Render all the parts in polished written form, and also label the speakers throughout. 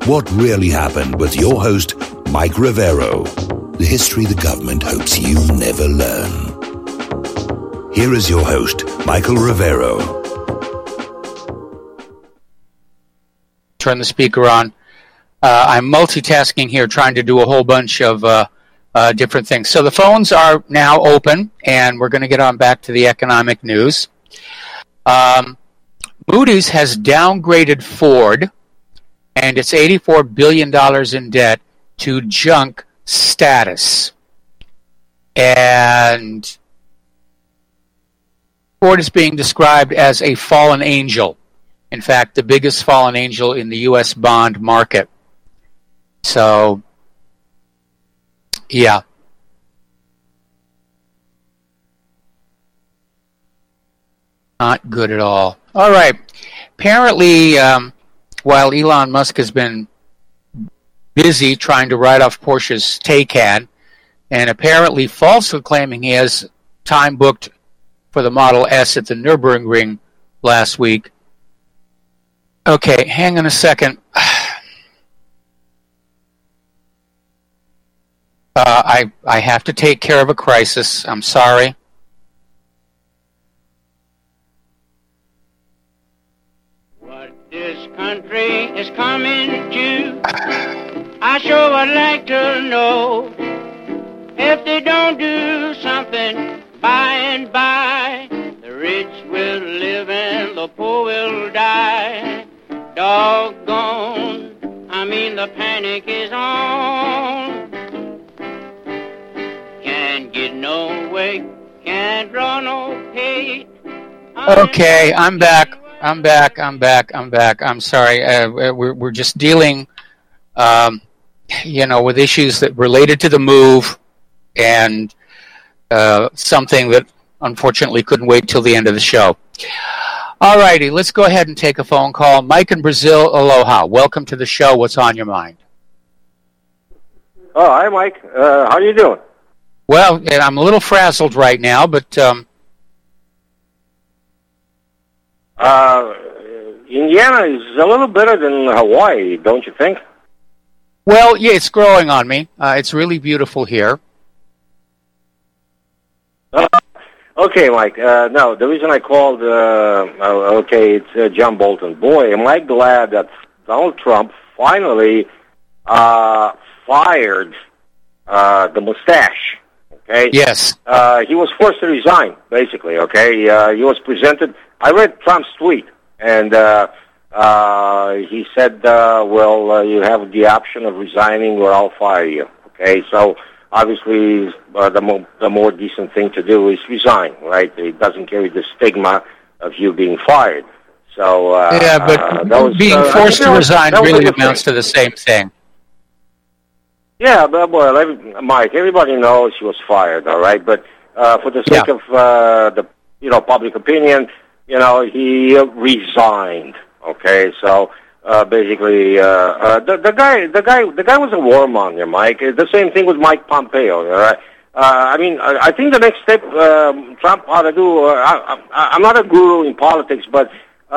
Speaker 1: What really happened with your host, Mike Rivero. The history the government hopes you never learn. Here is your host, Michael Rivero.
Speaker 2: Turn the speaker on. I'm multitasking here, trying to do a whole bunch of different things. So the phones are now open, and we're going to get on back to the economic news. Moody's has downgraded Ford and its $84 billion in debt to junk status. And Ford is being described as a fallen angel. In fact, the biggest fallen angel in the U.S. bond market. So, yeah. Not good at all. All right. Apparently, while Elon Musk has been busy trying to write off Porsche's Taycan, and apparently falsely claiming he has time booked for the Model S at the Nürburgring last week. Okay, hang on a second. I have to take care of a crisis. I'm sorry.
Speaker 3: What this country is coming to, I sure would like to know. If they don't do something by and by, the rich will live and the poor will die. Doggone, I mean the panic is on. Can't get no way, can't draw no pay.
Speaker 2: Okay, I'm back. I'm sorry. We're just dealing, with issues that related to the move and something that unfortunately couldn't wait till the end of the show. All righty, let's go ahead and take a phone call. Mike in Brazil, aloha. Welcome to the show. What's on your mind?
Speaker 4: Oh, hi, Mike. How are you doing?
Speaker 2: Well, I'm a little frazzled right now, but...
Speaker 4: Indiana is a little better than Hawaii, don't you think?
Speaker 2: Well, yeah, it's growing on me. It's really beautiful here.
Speaker 4: Okay, Mike. No, the reason I called, it's John Bolton. Boy, am I glad that Donald Trump finally fired the mustache. Okay?
Speaker 2: Yes.
Speaker 4: He was forced to resign, basically, okay? He was presented... I read Trump's tweet, and he said, you have the option of resigning or I'll fire you, okay? So... obviously, the more decent thing to do is resign, right? It doesn't carry the stigma of you being fired. So
Speaker 2: but being forced to resign really amounts to the same thing.
Speaker 4: Yeah, but Mike, everybody knows he was fired, all right. But for the sake of the public opinion, he resigned. Okay, so. Basically, the guy was a warmonger, Mike. The same thing with Mike Pompeo. All right? I think the next step Trump ought to do. I'm not a guru in politics, but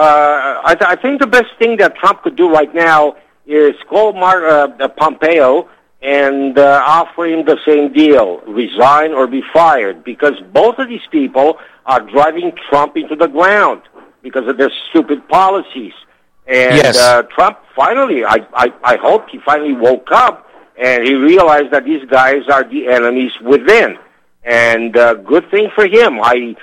Speaker 4: I think the best thing that Trump could do right now is call Pompeo and offer him the same deal: resign or be fired, because both of these people are driving Trump into the ground because of their stupid policies. And
Speaker 2: yes.
Speaker 4: Trump finally, I hope he finally woke up and he realized that these guys are the enemies within. And good thing for him. I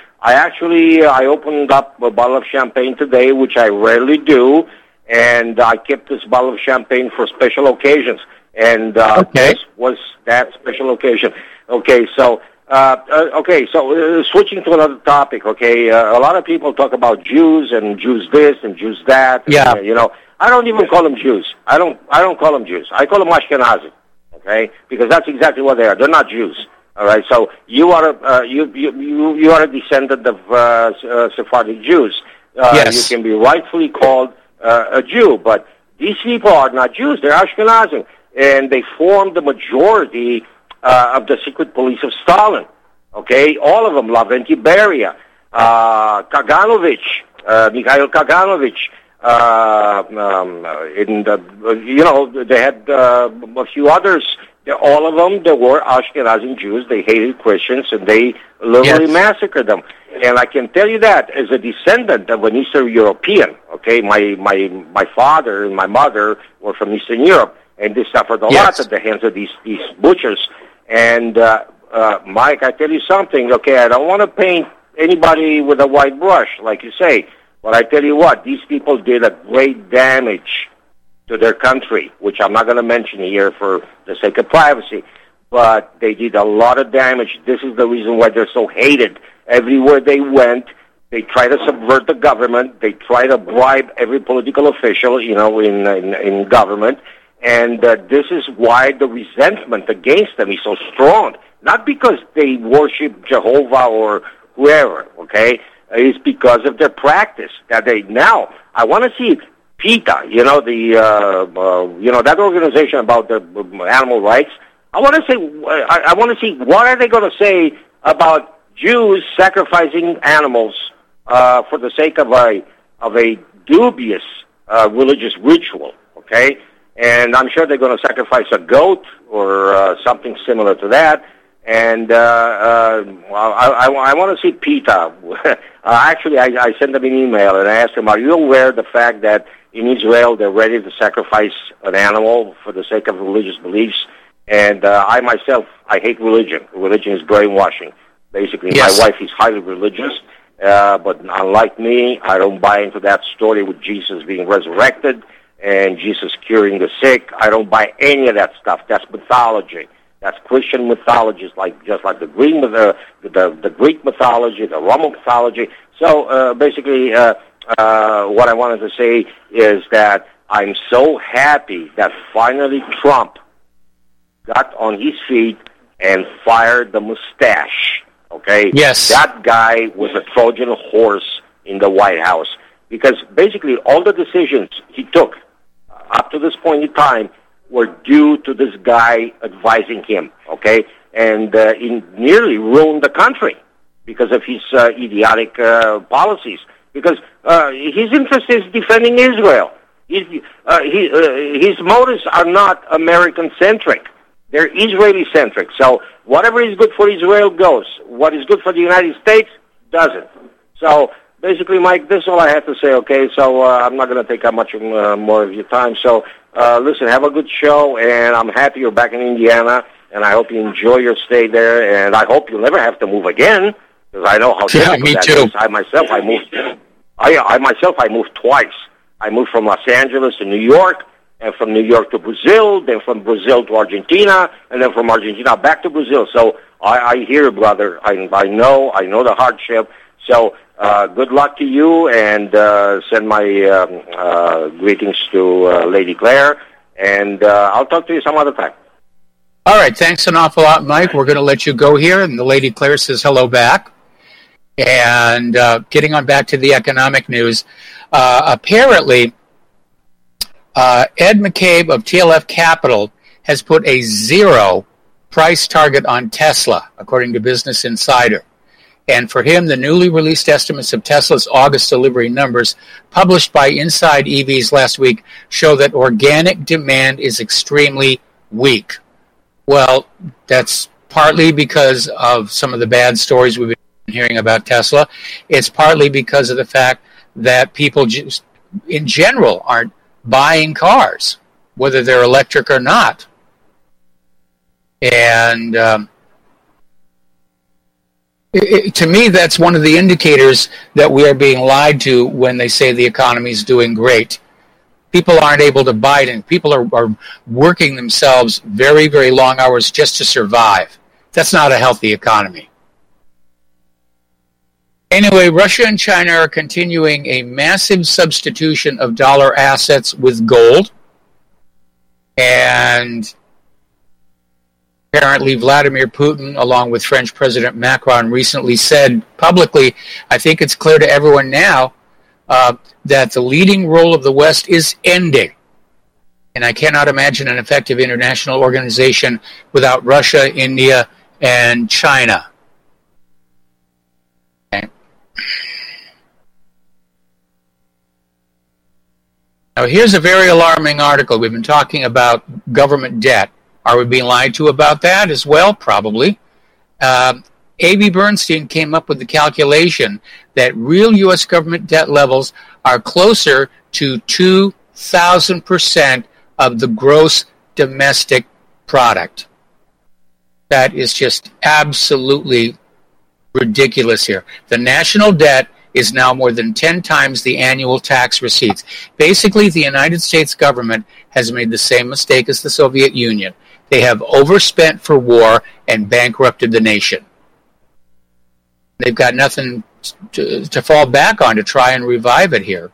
Speaker 4: opened up a bottle of champagne today, which I rarely do, and I kept this bottle of champagne for special occasions. And this was that special occasion. Okay, so... switching to another topic, okay, a lot of people talk about Jews and Jews this and Jews that.
Speaker 2: Yeah.
Speaker 4: And, I don't even call them Jews. I don't call them Jews. I call them Ashkenazi, okay, because that's exactly what they are. They're not Jews, all right? So you are a descendant of Sephardic Jews.
Speaker 2: Yes.
Speaker 4: You can be rightfully called a Jew, but these people are not Jews. They're Ashkenazi, and they form the majority of the secret police of Stalin. Okay, all of them, Lavrenti Beria, Kaganovich, Mikhail Kaganovich, They had a few others. All of them, they were Ashkenazi Jews. They hated Christians, and they literally massacred them. And I can tell you that as a descendant of an Eastern European, okay, my father and my mother were from Eastern Europe, and they suffered a lot at the hands of these butchers. And Mike, I tell you something, okay, I don't want to paint anybody with a white brush, like you say, but I tell you what, these people did a great damage to their country, which I'm not going to mention here for the sake of privacy, but they did a lot of damage. This is the reason why they're so hated. Everywhere they went, they try to subvert the government. They try to bribe every political official, in government. And this is why the resentment against them is so strong. Not because they worship Jehovah or whoever, okay? It's because of their practice. Now, I want to see PETA, that organization about the animal rights. I want to see what are they going to say about Jews sacrificing animals for the sake of a dubious religious ritual, okay? And I'm sure they're going to sacrifice a goat or something similar to that. And I want to see PETA. Actually, I sent them an email and I asked them, are you aware of the fact that in Israel they're ready to sacrifice an animal for the sake of religious beliefs? And I myself, I hate religion. Religion is brainwashing. Basically, my wife is highly religious, but unlike me, I don't buy into that story with Jesus being resurrected and Jesus curing the sick. I don't buy any of that stuff. That's mythology. That's Christian mythology, just like the Greek mythology, the Roman mythology. So basically, what I wanted to say is that I'm so happy that finally Trump got on his feet and fired the mustache. Okay?
Speaker 2: Yes.
Speaker 4: That guy was a Trojan horse in the White House because basically all the decisions he took up to this point in time were due to this guy advising him, okay? And he nearly ruined the country because of his idiotic policies. Because his interest is defending Israel. His motives are not American-centric. They're Israeli-centric. So whatever is good for Israel goes. What is good for the United States doesn't. So basically, Mike, this is all I have to say, okay? So I'm not going to take up much more of your time. So listen, have a good show, and I'm happy you're back in Indiana, and I hope you enjoy your stay there, and I hope you'll never have to move again, because I know how difficult that is. I moved twice. I moved from Los Angeles to New York, and from New York to Brazil, then from Brazil to Argentina, and then from Argentina back to Brazil. So I hear, brother. I know the hardship. So good luck to you, and send my greetings to Lady Claire, and I'll talk to you some other time.
Speaker 2: All right, thanks an awful lot, Mike. We're going to let you go here, and the Lady Claire says hello back. And getting on back to the economic news, apparently Ed McCabe of TLF Capital has put a 0 price target on Tesla, according to Business Insider. And for him, the newly released estimates of Tesla's August delivery numbers, published by Inside EVs last week, show that organic demand is extremely weak. Well, that's partly because of some of the bad stories we've been hearing about Tesla. It's partly because of the fact that people just, in general, aren't buying cars, whether they're electric or not. And to me, that's one of the indicators that we are being lied to when they say the economy is doing great. People aren't able to buy it, and people are working themselves very, very long hours just to survive. That's not a healthy economy. Anyway, Russia and China are continuing a massive substitution of dollar assets with gold. And apparently Vladimir Putin, along with French President Macron, recently said publicly, I think it's clear to everyone now, that the leading role of the West is ending. And I cannot imagine an effective international organization without Russia, India, and China. Okay. Now, here's a very alarming article. We've been talking about government debt. Are we being lied to about that as well? Probably. A.B. Bernstein came up with the calculation that real U.S. government debt levels are closer to 2,000% of the gross domestic product. That is just absolutely ridiculous here. The national debt is now more than 10 times the annual tax receipts. Basically, the United States government has made the same mistake as the Soviet Union. They have overspent for war and bankrupted the nation. They've got nothing to fall back on to try and revive it here.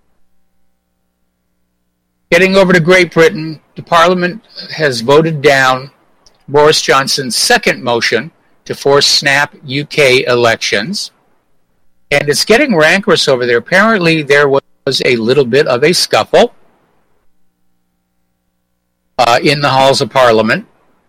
Speaker 2: Getting over to Great Britain, the Parliament has voted down Boris Johnson's second motion to force snap UK elections. And it's getting rancorous over there. Apparently there was a little bit of a scuffle in the halls of Parliament.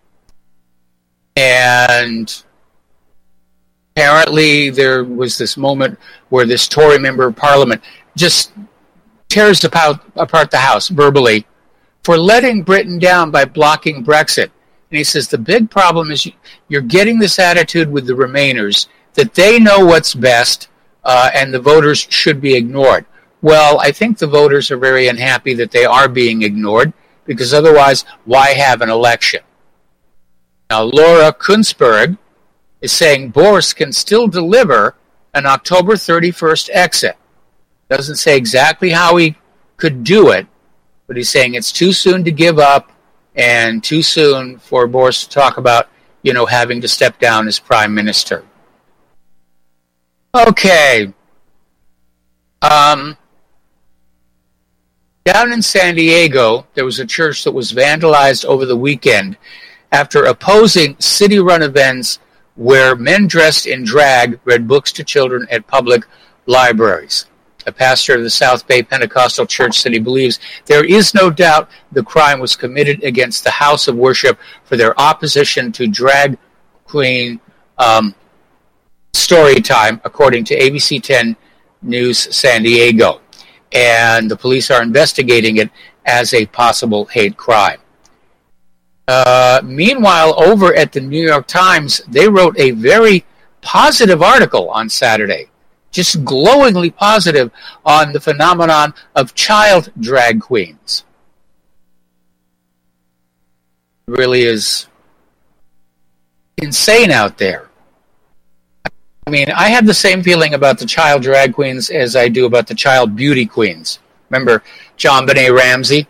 Speaker 2: And apparently there was this moment where this Tory member of Parliament just tears apart the House verbally for letting Britain down by blocking Brexit. And he says the big problem is you're getting this attitude with the Remainers that they know what's best and the voters should be ignored. Well, I think the voters are very unhappy that they are being ignored because otherwise, why have an election? Now, Laura Kunzberg is saying Boris can still deliver an October 31st exit. Doesn't say exactly how he could do it, but he's saying it's too soon to give up and too soon for Boris to talk about, having to step down as prime minister. Okay. Down in San Diego, there was a church that was vandalized over the weekend after opposing city-run events where men dressed in drag read books to children at public libraries. A pastor of the South Bay Pentecostal Church said he believes there is no doubt the crime was committed against the house of worship for their opposition to drag queen story time, according to ABC 10 News San Diego. And the police are investigating it as a possible hate crime. Meanwhile, over at the New York Times, they wrote a very positive article on Saturday, just glowingly positive on the phenomenon of child drag queens. It really is insane out there. I mean, I have the same feeling about the child drag queens as I do about the child beauty queens. Remember JonBenet Ramsey?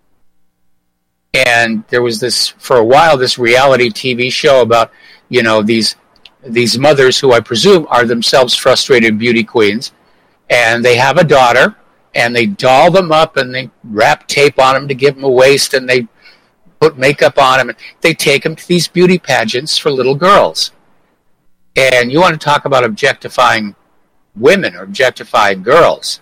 Speaker 2: And there was this, for a while, this reality TV show about, these mothers who I presume are themselves frustrated beauty queens. And they have a daughter, and they doll them up, and they wrap tape on them to give them a waist, and they put makeup on them. And they take them to these beauty pageants for little girls. And you want to talk about objectifying women or objectifying girls.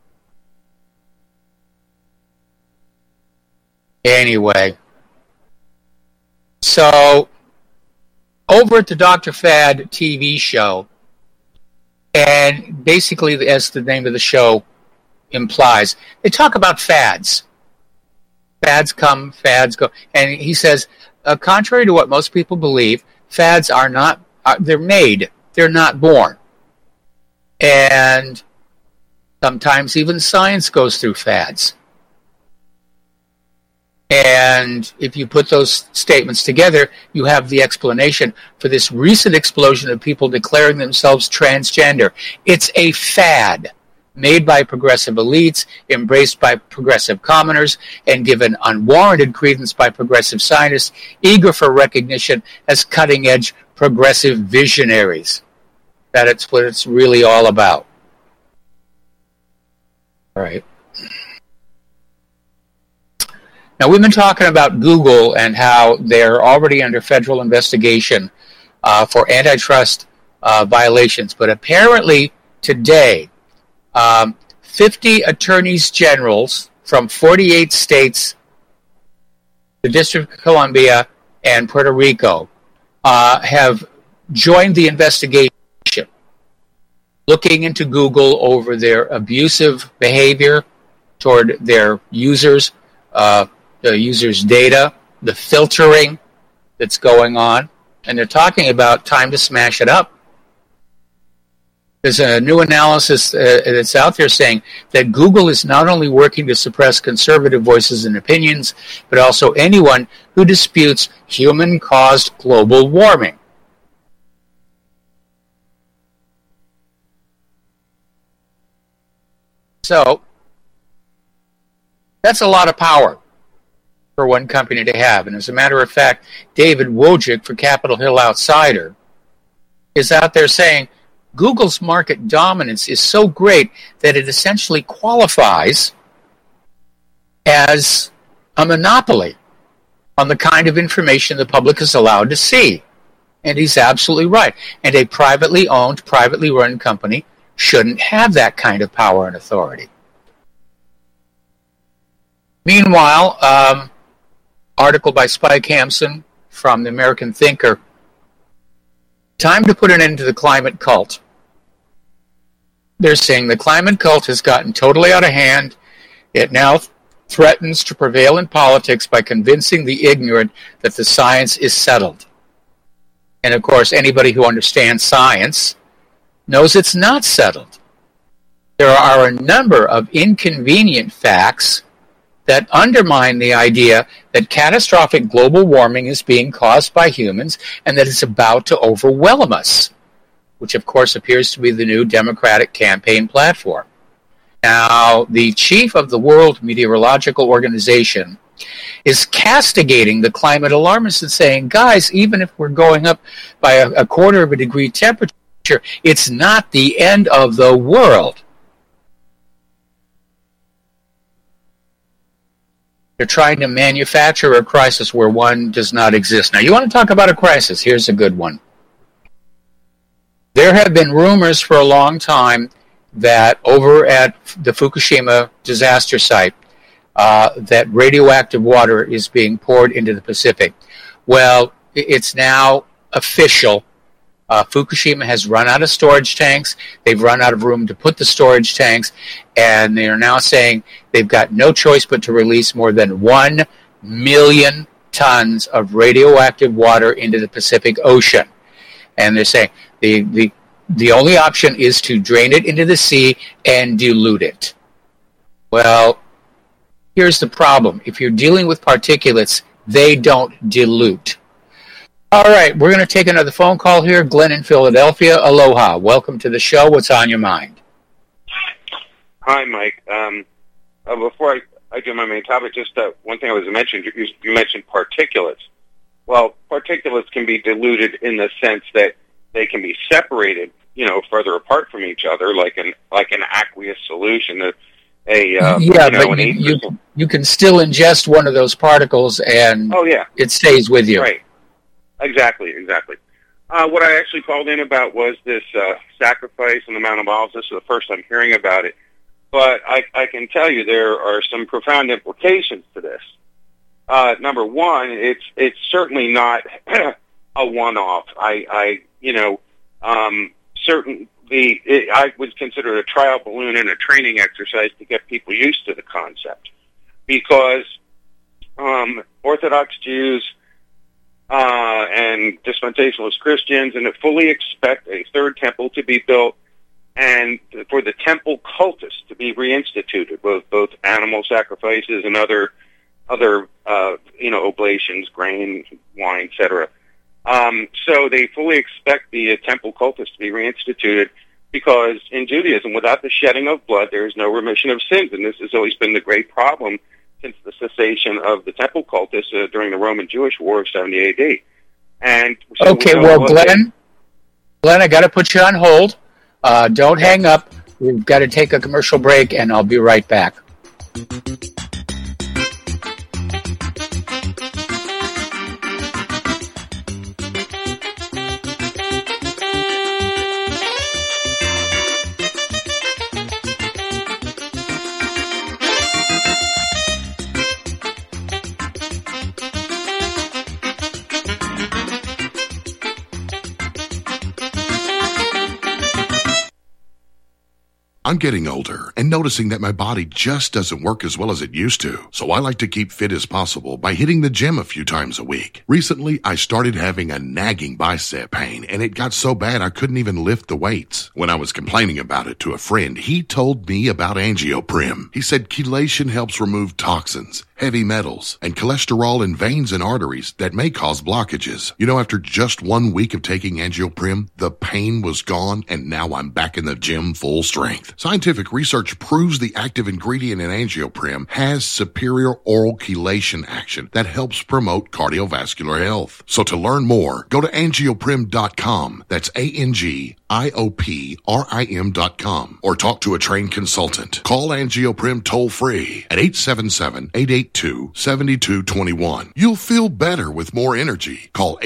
Speaker 2: Anyway, so over at the Dr. Fad TV show, and basically, as the name of the show implies, they talk about fads. Fads come, fads go. And he says, contrary to what most people believe, fads are not, they're made, they're not born. And sometimes even science goes through fads. And if you put those statements together, you have the explanation for this recent explosion of people declaring themselves transgender. It's a fad made by progressive elites, embraced by progressive commoners, and given unwarranted credence by progressive scientists, eager for recognition as cutting-edge progressive visionaries. That's what it's really all about. All right. Now, we've been talking about Google and how they're already under federal investigation for antitrust violations. But apparently today, 50 attorneys generals from 48 states, the District of Columbia, and Puerto Rico have joined the investigation, looking into Google over their abusive behavior toward their users, the users' data, the filtering that's going on, and they're talking about time to smash it up. There's a new analysis that's out there saying that Google is not only working to suppress conservative voices and opinions, but also anyone who disputes human-caused global warming. So, that's a lot of power for one company to have. And as a matter of fact, David Wojcik for Capitol Hill Outsider is out there saying Google's market dominance is so great that it essentially qualifies as a monopoly on the kind of information the public is allowed to see. And he's absolutely right. And a privately owned, privately run company shouldn't have that kind of power and authority. Meanwhile, article by Spike Hampson from the American Thinker, time to put an end to the climate cult. They're saying the climate cult has gotten totally out of hand. It now threatens to prevail in politics by convincing the ignorant that the science is settled. And of course, anybody who understands science knows it's not settled. There are a number of inconvenient facts that undermine the idea that catastrophic global warming is being caused by humans and that it's about to overwhelm us, which of course appears to be the new Democratic campaign platform. Now, the chief of the World Meteorological Organization is castigating the climate alarmists and saying, guys, even if we're going up by a quarter of a degree temperature, it's not the end of the world. They're trying to manufacture a crisis where one does not exist. Now, you want to talk about a crisis? Here's a good one. There have been rumors for a long time that over at the Fukushima disaster site, that radioactive water is being poured into the Pacific. Well, it's now official. Fukushima has run out of storage tanks. They've run out of room to put the storage tanks, and they are now saying they've got no choice but to release more than 1 million tons of radioactive water into the Pacific Ocean. And they're saying the only option is to drain it into the sea and dilute it. Well, here's the problem. If you're dealing with particulates, they don't dilute. All right, we're going to take another phone call here. Glenn in Philadelphia. Aloha. Welcome to the show. What's on your mind?
Speaker 5: Hi, Mike. Before I do my main topic, just one thing I was mentioning. You mentioned particulates. Well, particulates can be diluted in the sense that they can be separated, further apart from each other, like an aqueous solution. You
Speaker 2: can still ingest one of those particles, and it stays with you.
Speaker 5: Right. Exactly. What I actually called in about was this sacrifice on the Mount of Olives. This is the first I'm hearing about it. But I can tell you there are some profound implications to this. Number one, it's certainly not a one-off. I would consider it a trial balloon and a training exercise to get people used to the concept, because Orthodox Jews and dispensationalist Christians and fully expect a third temple to be built and for the temple cultus to be reinstituted, both animal sacrifices and other oblations, grain, wine, etc. So they fully expect the temple cultus to be reinstituted, because in Judaism, without the shedding of blood, there is no remission of sins, and this has always been the great problem since the cessation of the temple cultus during the Roman-Jewish War of 70 A.D. And so
Speaker 2: Glenn, I got to put you on hold. Don't hang up. We've got to take a commercial break, and I'll be right back.
Speaker 6: I'm getting older and noticing that my body just doesn't work as well as it used to. So I like to keep fit as possible by hitting the gym a few times a week. Recently, I started having a nagging bicep pain, and it got so bad I couldn't even lift the weights. When I was complaining about it to a friend, he told me about Angioprim. He said chelation helps remove toxins, heavy metals, and cholesterol in veins and arteries that may cause blockages. You know, after just 1 week of taking Angioprim, the pain was gone, and now I'm back in the gym full strength. Scientific research proves the active ingredient in Angioprim has superior oral chelation action that helps promote cardiovascular health. So to learn more, go to angioprim.com. That's ANGIOPRIM.com, or talk to a trained consultant. Call Angioprim toll free at 877-882-7221. You'll feel better with more energy. Call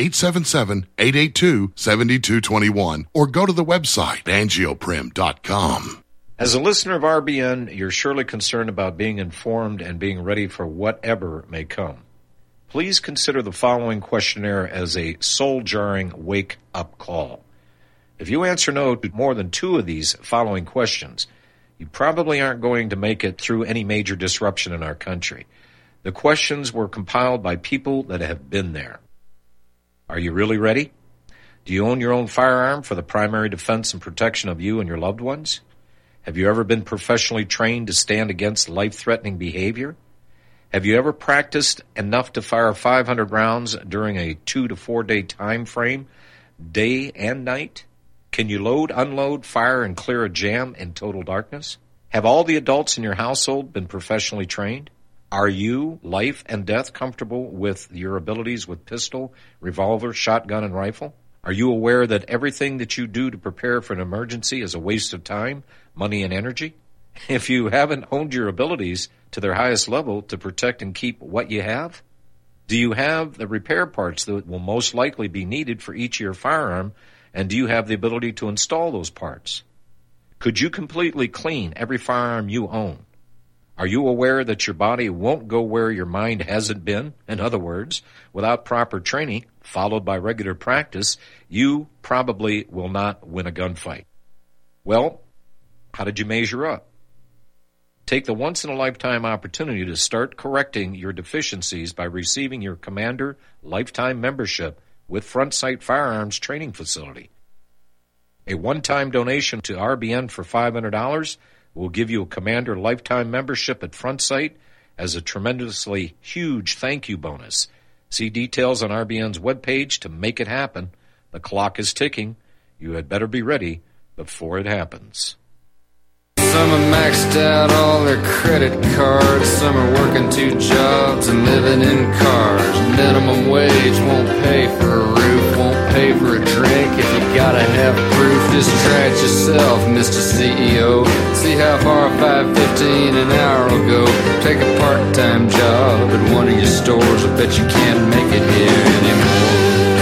Speaker 6: 877-882-7221 or go to the website angioprim.com.
Speaker 7: As a listener of RBN, you're surely concerned about being informed and being ready for whatever may come. Please consider the following questionnaire as a soul-jarring wake-up call. If you answer no to more than 2 of these following questions, you probably aren't going to make it through any major disruption in our country. The questions were compiled by people that have been there. Are you really ready? Do you own your own firearm for the primary defense and protection of you and your loved ones? Have you ever been professionally trained to stand against life-threatening behavior? Have you ever practiced enough to fire 500 rounds during a 2 to 4 day time frame, day and night? Can you load, unload, fire, and clear a jam in total darkness? Have all the adults in your household been professionally trained? Are you, life and death, comfortable with your abilities with pistol, revolver, shotgun, and rifle? Are you aware that everything that you do to prepare for an emergency is a waste of time, money, and energy? If you haven't honed your abilities to their highest level to protect and keep what you have, do you have the repair parts that will most likely be needed for each of your firearm, and do you have the ability to install those parts? Could you completely clean every firearm you own? Are you aware that your body won't go where your mind hasn't been? In other words, without proper training, followed by regular practice, you probably will not win a gunfight. Well, how did you measure up? Take the once-in-a-lifetime opportunity to start correcting your deficiencies by receiving your Commander Lifetime Membership with Front Sight Firearms Training Facility. A one-time donation to RBN for $500 will give you a Commander Lifetime Membership at Front Sight as a tremendously huge thank you bonus. See details on RBN's webpage to make it happen. The clock is ticking. You had better be ready before it happens.
Speaker 8: Some have maxed out all their credit cards. Some are working 2 jobs and living in cars. Minimum wage won't pay for a roof, won't pay for a drink. If you gotta have proof, just try it yourself, Mr. CEO. See how far $5.15 an hour will go. Take a part-time job at one of your stores. I bet you can't make it here anymore.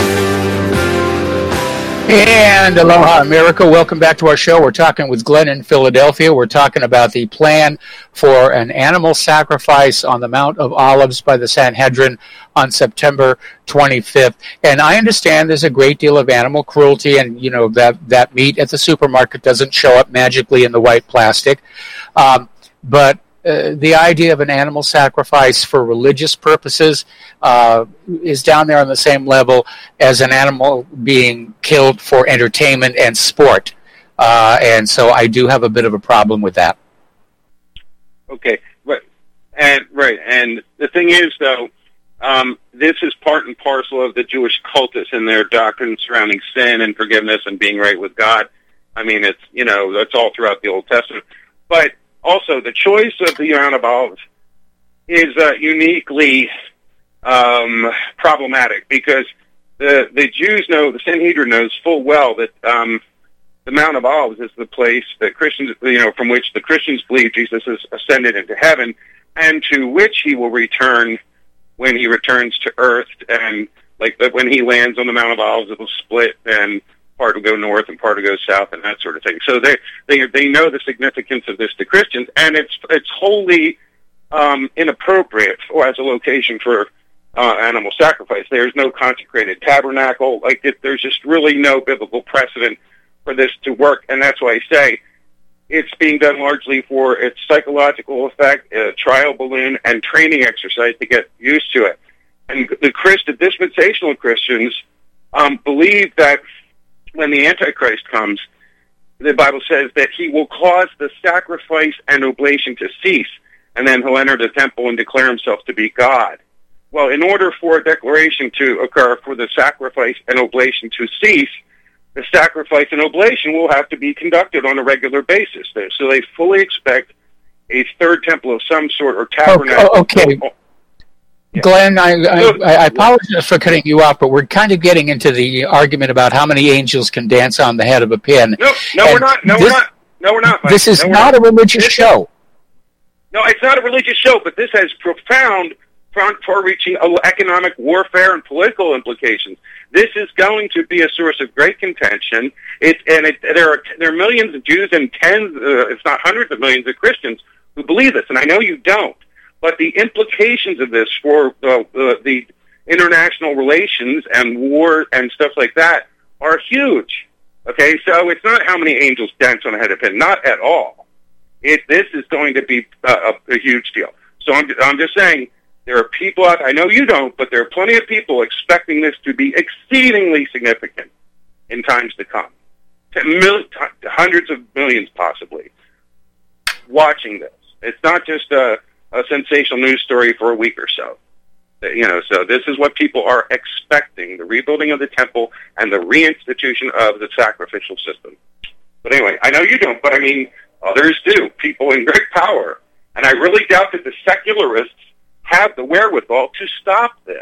Speaker 2: And aloha, America. Welcome back to our show. We're talking with Glenn in Philadelphia. We're talking about the plan for an animal sacrifice on the Mount of Olives by the Sanhedrin on September 25th. And I understand there's a great deal of animal cruelty, and, you know, that meat at the supermarket doesn't show up magically in the white plastic. But the idea of an animal sacrifice for religious purposes is down there on the same level as an animal being killed for entertainment and sport. And so I do have a bit of a problem with that.
Speaker 5: Okay, right. And the thing is, though, this is part and parcel of the Jewish cultus and their doctrine surrounding sin and forgiveness and being right with God. I mean, it's, you know, that's all throughout the Old Testament. But also, the choice of the Mount of Olives is uniquely problematic because the Jews know, the Sanhedrin knows full well that the Mount of Olives is the place that Christians, you know, from which the Christians believe Jesus has ascended into heaven, and to which he will return when he returns to earth. And like when he lands on the Mount of Olives, it will split, and part will go north and part will go south, and that sort of thing. So they know the significance of this to Christians, and it's wholly inappropriate as a location for animal sacrifice. There's no consecrated tabernacle. There's just really no biblical precedent for this to work, and that's why I say it's being done largely for its psychological effect, trial balloon, and training exercise to get used to it. And the dispensational Christians believe that when the Antichrist comes, the Bible says that he will cause the sacrifice and oblation to cease, and then he'll enter the temple and declare himself to be God. Well, in order for a declaration to occur for the sacrifice and oblation to cease, the sacrifice and oblation will have to be conducted on a regular basis. So they fully expect a third temple of some sort or tabernacle.
Speaker 2: Okay. Yeah. Glenn, I apologize for cutting you off, but we're kind of getting into the argument about how many angels can dance on the head of a pin.
Speaker 5: No, we're not. No, we're not. Mike.
Speaker 2: This is not a religious show.
Speaker 5: No, it's not a religious show, but this has profound, far-reaching economic warfare and political implications. This is going to be a source of great contention. There are millions of Jews and tens, if not hundreds of millions of Christians who believe this, and I know you don't. But the implications of this for the international relations and war and stuff like that are huge. Okay, so it's not how many angels dance on a head of pin, not at all. This is going to be a huge deal. So I'm just saying, there are people out there, I know you don't, but there are plenty of people expecting this to be exceedingly significant in times to come. To hundreds of millions, possibly, watching this. It's not just a sensational news story for a week or so. So this is what people are expecting, the rebuilding of the temple and the reinstitution of the sacrificial system. But anyway, I know you don't, but I mean, others do, people in great power. And I really doubt that the secularists have the wherewithal to stop this.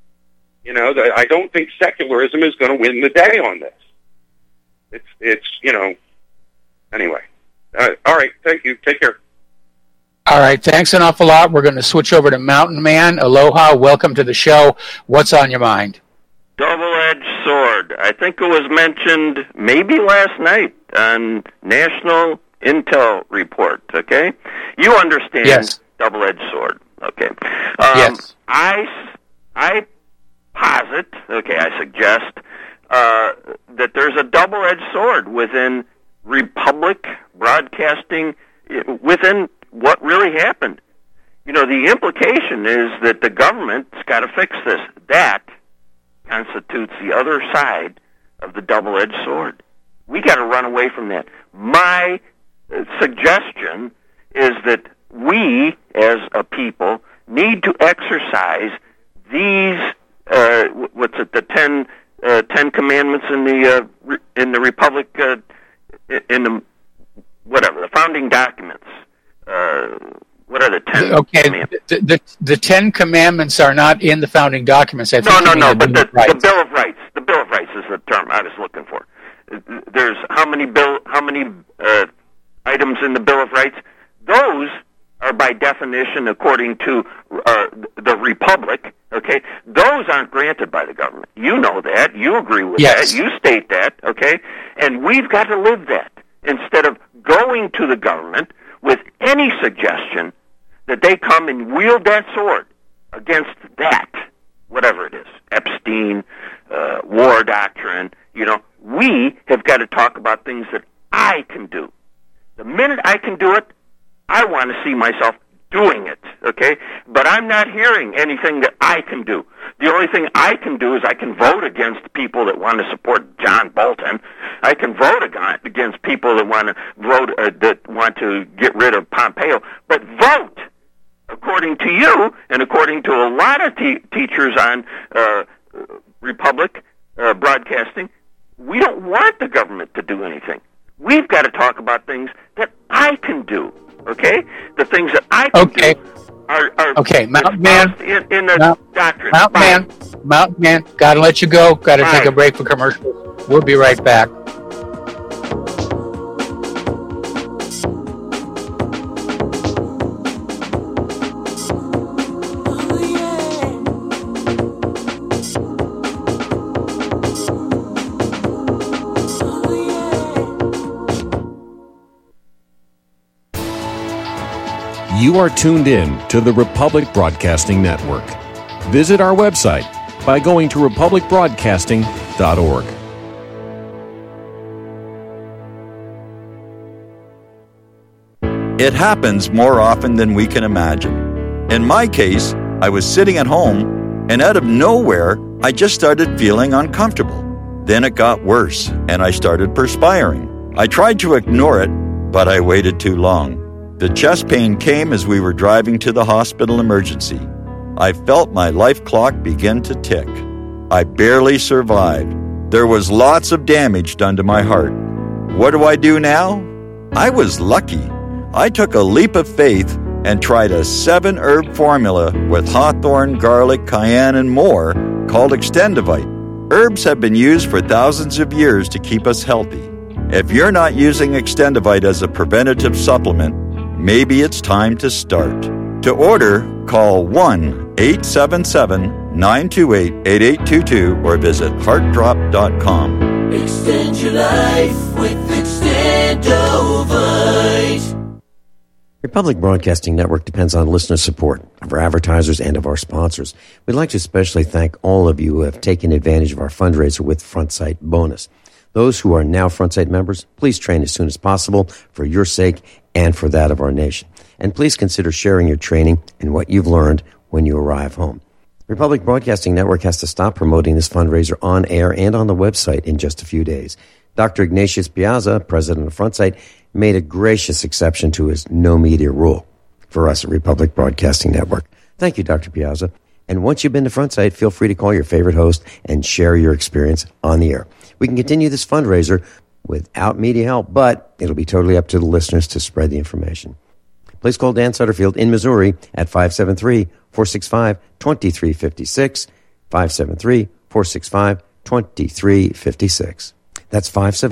Speaker 5: I don't think secularism is going to win the day on this. Anyway. All right, thank you. Take care.
Speaker 2: All right, thanks an awful lot. We're going to switch over to Mountain Man. Aloha, welcome to the show. What's on your mind?
Speaker 9: Double-edged sword. I think it was mentioned maybe last night on National Intel Report, okay? You understand
Speaker 2: yes.
Speaker 9: Double-edged sword, okay?
Speaker 2: Yes.
Speaker 9: I posit, okay, I suggest, that there's a double-edged sword within Republic Broadcasting, within what really happened. The implication is that the government's got to fix this. That constitutes the other side of the double-edged sword. We got to run away from that. My suggestion is that we, as a people, need to exercise these, the 10 commandments in the Republic, in the founding documents. What are the 10 commandments?
Speaker 2: The 10 commandments are not in the founding documents. I think
Speaker 9: no, but the Bill of Rights. The Bill of Rights is the term I was looking for. There's how many items in the Bill of Rights? Those are by definition, according to the Republic, okay? Those aren't granted by the government. You know that. You agree with
Speaker 2: yes.
Speaker 9: that. You state that, okay? And we've got to live that instead of going to the government with any suggestion that they come and wield that sword against that, whatever it is, Epstein, war doctrine, we have got to talk about things that I can do. The minute I can do it, I want to see myself doing it, okay? But I'm not hearing anything that I can do. The only thing I can do is I can vote against people that want to support John Bolton. I can vote against people that want to get rid of Pompeo. But vote, according to you and according to a lot of teachers on Republic Broadcasting, we don't want the government to do anything. We've got to talk about things that I can do. Okay, the things that I can do are
Speaker 2: okay. Mountain Man
Speaker 9: in the doctrine.
Speaker 2: Mountain Man. Got to let you go. Got to take a break for commercials. We'll be right back.
Speaker 10: You are tuned in to the Republic Broadcasting Network. Visit our website by going to republicbroadcasting.org.
Speaker 11: It happens more often than we can imagine. In my case, I was sitting at home, and out of nowhere, I just started feeling uncomfortable. Then it got worse, and I started perspiring. I tried to ignore it, but I waited too long. The chest pain came as we were driving to the hospital emergency. I felt my life clock begin to tick. I barely survived. There was lots of damage done to my heart. What do I do now? I was lucky. I took a leap of faith and tried a 7-herb formula with hawthorn, garlic, cayenne, and more called Extendivite. Herbs have been used for thousands of years to keep us healthy. If you're not using Extendivite as a preventative supplement, maybe it's time to start. To order, call 1-877-928-8822 or visit heartdrop.com.
Speaker 12: Extend your life with Extendivite.
Speaker 13: Republic Broadcasting Network depends on listener support of our advertisers and of our sponsors. We'd like to especially thank all of you who have taken advantage of our fundraiser with FrontSight Bonus. Those who are now FrontSight members, please train as soon as possible for your sake and for that of our nation. And please consider sharing your training and what you've learned when you arrive home. Republic Broadcasting Network has to stop promoting this fundraiser on air and on the website in just a few days. Dr. Ignatius Piazza, president of FrontSight, made a gracious exception to his no media rule for us at Republic Broadcasting Network. Thank you, Dr. Piazza. And once you've been to FrontSight, feel free to call your favorite host and share your experience on the air. We can continue this fundraiser without media help, but it'll be totally up to the listeners to spread the information. Please call Dan Sutterfield in Missouri at 573-465-2356, 573-465-2356. That's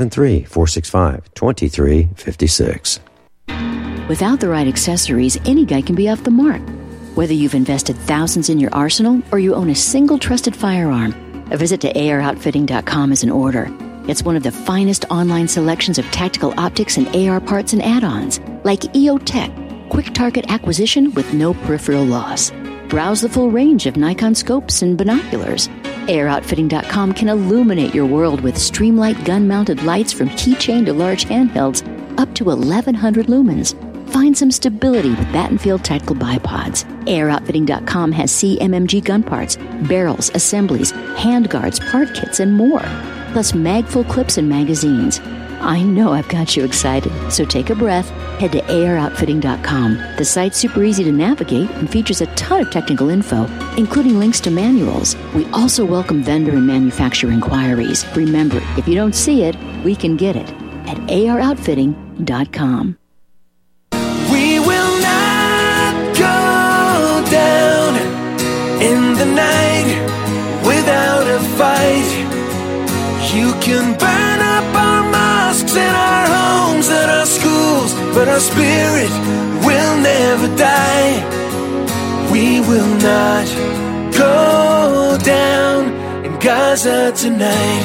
Speaker 13: 573-465-2356.
Speaker 14: Without the right accessories, any guy can be off the mark. Whether you've invested thousands in your arsenal or you own a single trusted firearm, a visit to AROutfitting.com is in order. It's one of the finest online selections of tactical optics and AR parts and add-ons, like EOTech, quick target acquisition with no peripheral loss. Browse the full range of Nikon scopes and binoculars. AROutfitting.com can illuminate your world with Streamlight gun-mounted lights from keychain to large handhelds up to 1,100 lumens. Find some stability with Battenfield tactical bipods. AROutfitting.com has CMMG gun parts, barrels, assemblies, handguards, part kits, and more. Plus mag-full clips and magazines. I know I've got you excited, so take a breath. Head to AROutfitting.com. The site's super easy to navigate and features a ton of technical info, including links to manuals. We also welcome vendor and manufacturer inquiries. Remember, if you don't see it, we can get it at AROutfitting.com.
Speaker 12: We will not go down in the night without a fight. You can burn up our mosques and our homes and our schools, but our spirit will never die. We will not go down in Gaza tonight.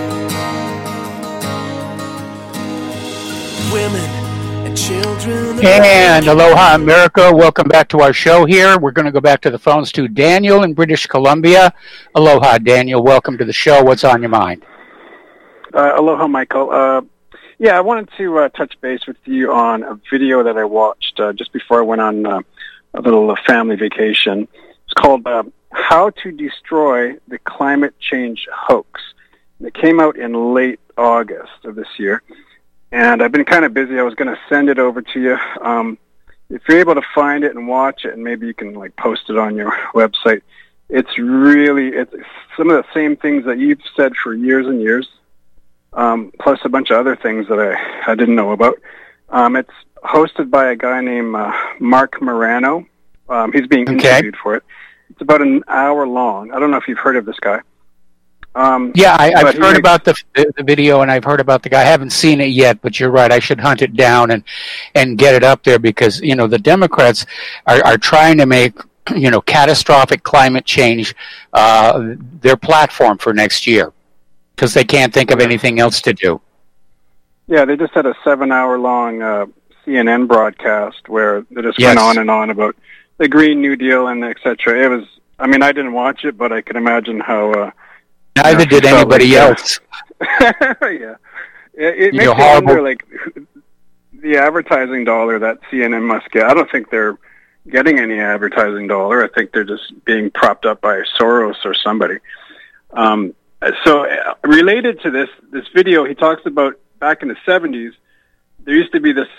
Speaker 12: Women and children.
Speaker 2: And aloha, America. Welcome back to our show here. We're going to go back to the phones to Daniel in British Columbia. Aloha, Daniel. Welcome to the show. What's on your mind?
Speaker 15: Aloha, Michael. I wanted to touch base with you on a video that I watched just before I went on a little family vacation. It's called How to Destroy the Climate Change Hoax. And it came out in late August of this year. And I've been kind of busy. I was going to send it over to you. If you're able to find it and watch it, and maybe you can post it on your website, it's some of the same things that you've said for years and years. Plus a bunch of other things that I didn't know about. It's hosted by a guy named Mark Morano. He's being interviewed for it. It's about an hour long. I don't know if you've heard of this guy.
Speaker 2: I've heard about the video, and I've heard about the guy. I haven't seen it yet, but you're right. I should hunt it down and get it up there because, the Democrats are trying to make, catastrophic climate change their platform for next year. Because they can't think of anything else to do.
Speaker 15: Yeah, they just had a 7-hour-long CNN broadcast where they just went on and on about the Green New Deal and et cetera. It was, I didn't watch it, but I can imagine how...
Speaker 2: Neither did anybody else.
Speaker 15: Yeah. It makes me wonder, the advertising dollar that CNN must get, I don't think they're getting any advertising dollar. I think they're just being propped up by Soros or somebody. So related to this video, he talks about back in the 70s, there used to be this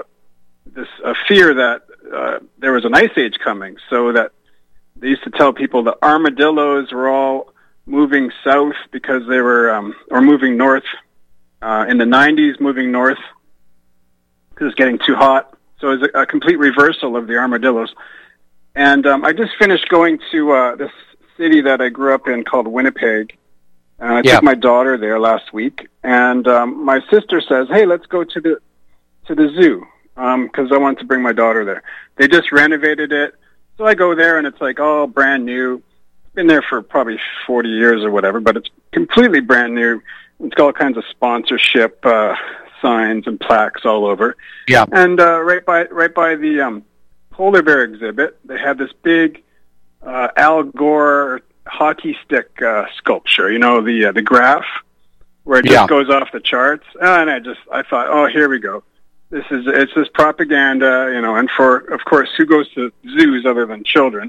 Speaker 15: fear that there was an ice age coming, so that they used to tell people the armadillos were all moving south because they were, or moving north in the 90s, moving north because it's getting too hot. So it was a complete reversal of the armadillos. And I just finished going to this city that I grew up in called Winnipeg. And I took my daughter there last week. And my sister says, hey, let's go to the zoo, because I wanted to bring my daughter there. They just renovated it. So I go there, and it's like all brand new. It's been there for probably 40 years or whatever, but it's completely brand new. It's got all kinds of sponsorship signs and plaques all over.
Speaker 2: Yeah.
Speaker 15: And right by the polar bear exhibit, they have this big Al Gore hockey stick sculpture. You know, the graph where it just goes off the charts. And I thought, oh, here we go. It's this propaganda, you know, and of course, who goes to zoos other than children?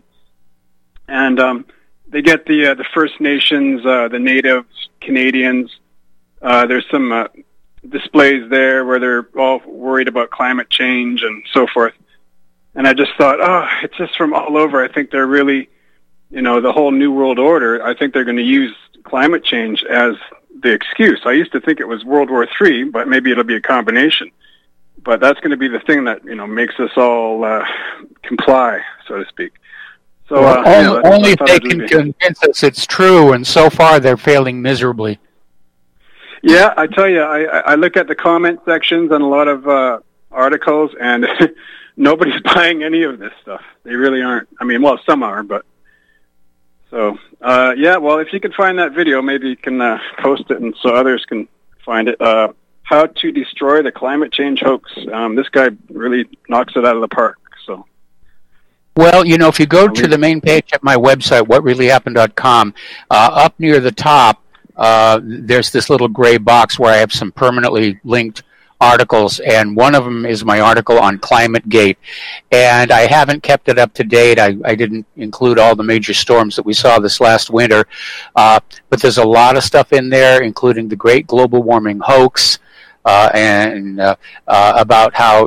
Speaker 15: And they get the First Nations, the Natives, Canadians. There's some displays there where they're all worried about climate change and so forth. And I just thought, oh, it's just from all over. I think they're really, you know, the whole New World Order, I think they're going to use climate change as the excuse. I used to think it was World War III, but maybe it'll be a combination. But that's going to be the thing that, you know, makes us all comply, so to speak. So
Speaker 2: only if they can convince us it's true, and so far they're failing miserably.
Speaker 15: Yeah, I tell you, I look at the comment sections on a lot of articles, and nobody's buying any of this stuff. They really aren't. I mean, well, some are, but... So, well, if you can find that video, maybe you can post it and so others can find it. How to Destroy the Climate Change Hoax. This guy really knocks it out of the park. So,
Speaker 2: well, you know, if you go to the main page at my website, whatreallyhappened.com, up near the top, there's this little gray box where I have some permanently linked articles, and one of them is my article on ClimateGate. And I haven't kept it up to date. I didn't include all the major storms that we saw this last winter. But there's a lot of stuff in there, including the Great Global Warming Hoax, and about how,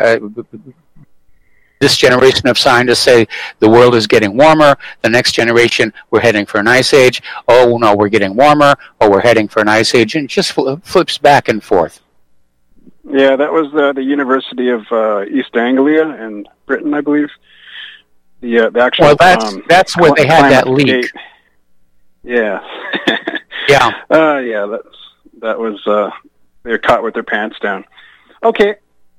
Speaker 2: this generation of scientists say the world is getting warmer. The next generation, we're heading for an ice age. Oh, no, we're getting warmer. Oh, we're heading for an ice age. And it just flips back and forth.
Speaker 15: Yeah, that was the University of East Anglia in Britain, I believe. The actual...
Speaker 2: Well, that's where they had that leak.
Speaker 15: Gate. Yeah.
Speaker 2: Yeah.
Speaker 15: That was... they were caught with their pants down. Okay.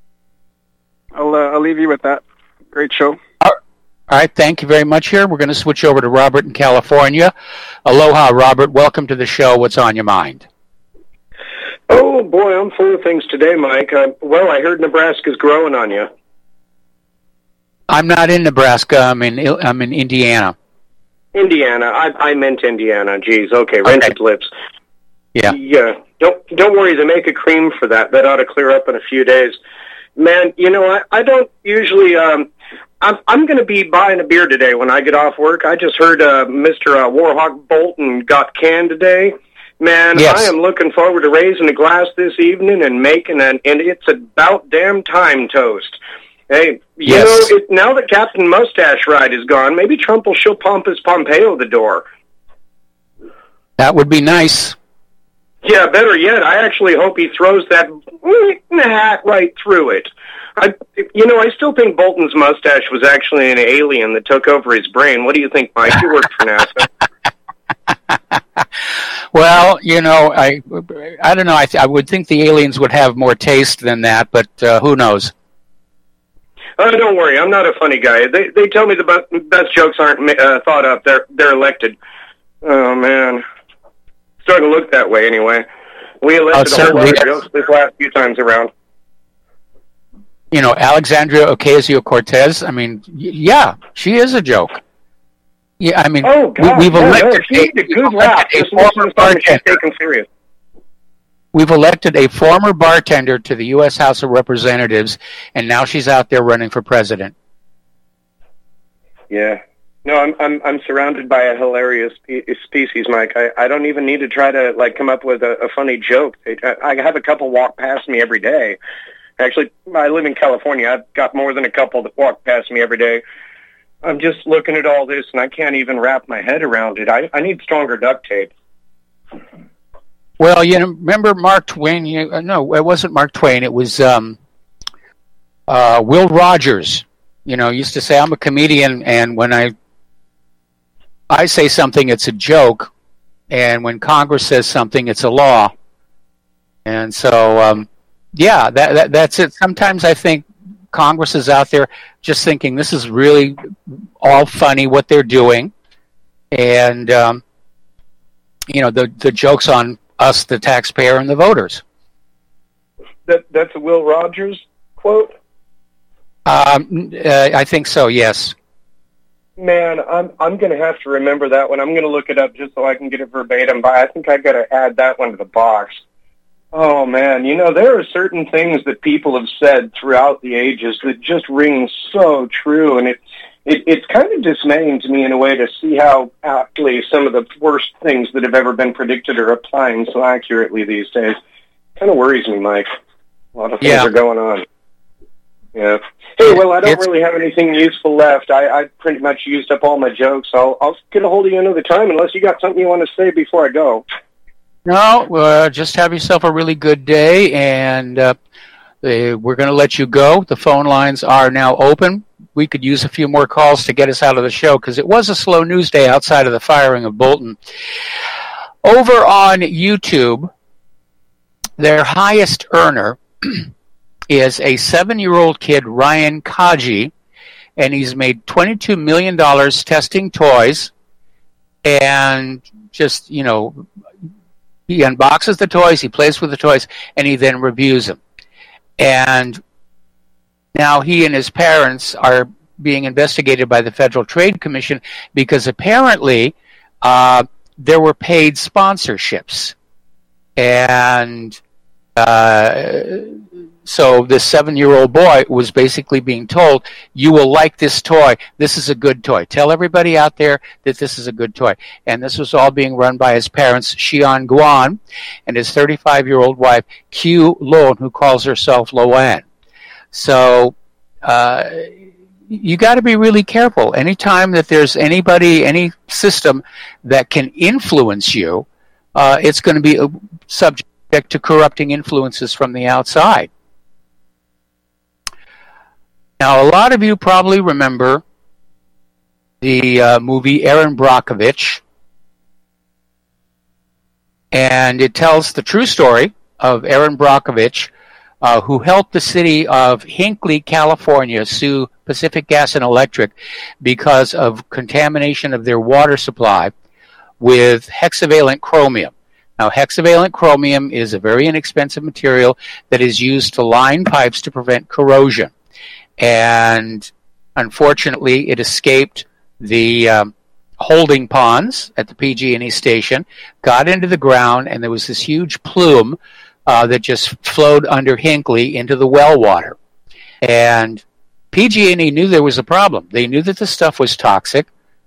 Speaker 15: I'll leave you with that. Great show.
Speaker 2: All right, thank you very much here. We're going to switch over to Robert in California. Aloha, Robert. Welcome to the show. What's on your mind?
Speaker 16: Oh, boy, I'm full of things today, Mike. I heard Nebraska's growing on you.
Speaker 2: I'm not in Nebraska. I'm in Indiana.
Speaker 16: Indiana. I meant Indiana. Geez, okay, rented lips.
Speaker 2: Yeah.
Speaker 16: Yeah. Don't worry, they make a cream for that. That ought to clear up in a few days. Man, you know, I don't usually... I'm going to be buying a beer today when I get off work. I just heard Mr. Warhawk Bolton got canned today. Man, yes. I am looking forward to raising a glass this evening and making and it's about damn time toast. Hey, you know, now that Captain Mustache Ride is gone, maybe Trump will show Pompous Pompeo the door.
Speaker 2: That would be nice.
Speaker 16: Yeah, better yet, I actually hope he throws that hat right through it. I still think Bolton's mustache was actually an alien that took over his brain. What do you think, Mike? You worked for NASA.
Speaker 2: Well, you know, I don't know. I would think the aliens would have more taste than that, but who knows?
Speaker 16: Don't worry, I'm not a funny guy. They tell me the best jokes aren't thought up. They're elected. Oh man, starting to look that way anyway. We elected a whole lot of jokes this last few times around.
Speaker 2: You know, Alexandria Ocasio-Cortez. I mean, yeah, she is a joke. Yeah, I mean,
Speaker 16: we've elected
Speaker 2: a former sergeant.
Speaker 16: Taken serious.
Speaker 2: We've elected a former bartender to the U.S. House of Representatives, and now she's out there running for president.
Speaker 16: Yeah. No, I'm surrounded by a hilarious species, Mike. I don't even need to try to come up with a funny joke. I have a couple walk past me every day. Actually, I live in California. I've got more than a couple that walk past me every day. I'm just looking at all this, and I can't even wrap my head around it. I need stronger duct tape.
Speaker 2: Well, remember Mark Twain? No, it wasn't Mark Twain. It was Will Rogers. Used to say, I'm a comedian, and when I say something, it's a joke, and when Congress says something, it's a law. And so, that's it. Sometimes I think Congress is out there just thinking this is really all funny what they're doing, and the joke's on us, the taxpayer, and the voters.
Speaker 16: That's a Will Rogers quote?
Speaker 2: I think so, yes.
Speaker 16: Man, I'm going to have to remember that one. I'm going to look it up just so I can get it verbatim, but I think I've got to add that one to the box. Oh, man, there are certain things that people have said throughout the ages that just ring so true, and it's kind of dismaying to me in a way to see how aptly some of the worst things that have ever been predicted are applying so accurately these days. Kind of worries me, Mike. A lot of things are going on. Yeah. Hey, well, I don't really have anything useful left. I pretty much used up all my jokes. I'll get a hold of you another time unless you got something you want to say before I go.
Speaker 2: No, just have yourself a really good day, and we're going to let you go. The phone lines are now open. We could use a few more calls to get us out of the show because it was a slow news day outside of the firing of Bolton. Over on YouTube, their highest earner is a 7-year-old kid, Ryan Kaji, and he's made $22 million testing toys, and just, he unboxes the toys, he plays with the toys, and he then reviews them. And now he and his parents are being investigated by the Federal Trade Commission because apparently there were paid sponsorships. And so this 7-year-old boy was basically being told, you will like this toy. This is a good toy. Tell everybody out there that this is a good toy. And this was all being run by his parents, Xian Guan, and his 35-year-old wife, Q Loan, who calls herself Loan. So you got to be really careful. Anytime that there's anybody, any system that can influence you, it's going to be subject to corrupting influences from the outside. Now, a lot of you probably remember the movie Erin Brockovich, and it tells the true story of Erin Brockovich, who helped the city of Hinckley, California, sue Pacific Gas and Electric because of contamination of their water supply with hexavalent chromium. Now, hexavalent chromium is a very inexpensive material that is used to line pipes to prevent corrosion. And unfortunately, it escaped the holding ponds at the PG&E station, got into the ground, and there was this huge plume that just flowed under Hinckley into the well water. And PG&E knew there was a problem. They knew that the stuff was toxic,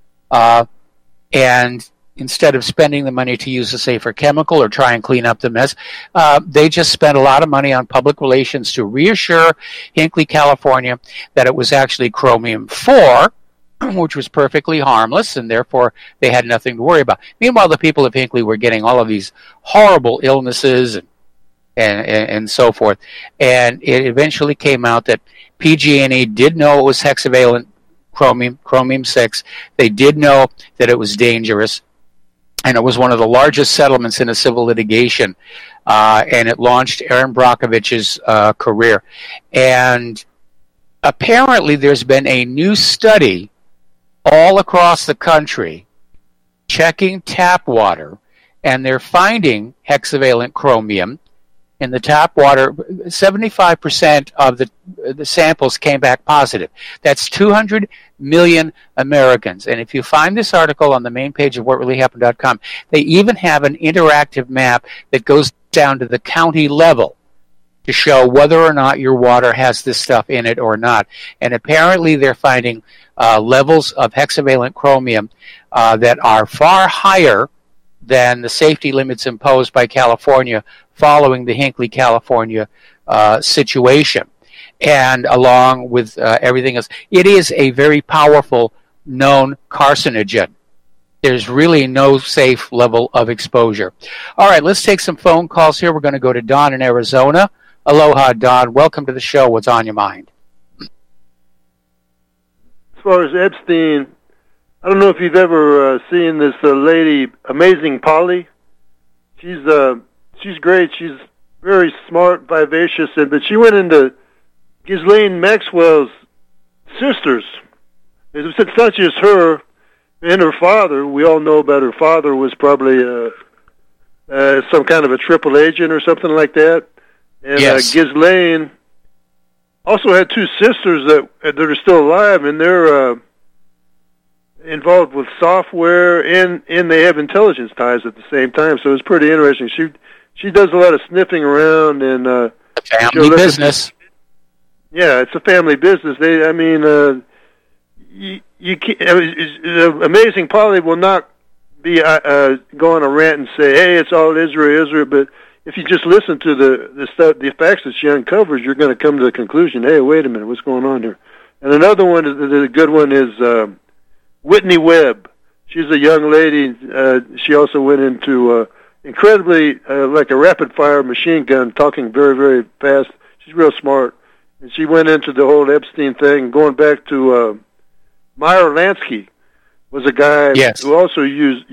Speaker 2: and instead of spending the money to use a safer chemical or try and clean up the mess, they just spent a lot of money on public relations to reassure Hinckley, California, that it was actually chromium-4, which was perfectly harmless, and therefore they had nothing to worry about. Meanwhile, the people of Hinckley were getting all of these horrible illnesses and so forth. And it eventually came out that PG&E did know it was hexavalent chromium-6. They did know that it was dangerous. And it was one of the largest settlements in a civil litigation, and it launched Erin Brockovich's career. And apparently there's been a new study all across the country checking tap water, and they're finding hexavalent chromium in the tap water. 75% of the samples came back positive. That's 200 million Americans. And if you find this article on the main page of whatreallyhappened.com, they even have an interactive map that goes down to the county level to show whether or not your water has this stuff in it or not. And apparently they're finding levels of hexavalent chromium that are far higher than the safety limits imposed by California following the Hinckley, California situation. And along with everything else, it is a very powerful known carcinogen. There's really no safe level of exposure. All right, let's take some phone calls here. We're going to go to Don in Arizona. Aloha, Don. Welcome to the show. What's on your mind?
Speaker 17: As far as Epstein, I don't know if you've ever seen this lady, Amazing Polly. She's great. She's very smart, vivacious, but she went into Ghislaine Maxwell's sisters. It's not just her and her father. We all know about her father was probably some kind of a triple agent or something like that. And
Speaker 2: yes.
Speaker 17: Ghislaine also had two sisters that are still alive, and they're involved with software, and they have intelligence ties at the same time. So it's pretty interesting. She does a lot of sniffing around and
Speaker 2: family business.
Speaker 17: Yeah, it's a family business. You can't, Amazing Polly will not be go on a rant and say, "Hey, it's all Israel." But if you just listen to the stuff, the facts that she uncovers, you're going to come to the conclusion, "Hey, wait a minute, what's going on here?" And another one, the good one, is Whitney Webb. She's a young lady. She also went into incredibly like a rapid-fire machine gun, talking very, very fast. She's real smart, and she went into the whole Epstein thing, going back to. Meyer Lansky was a guy who also used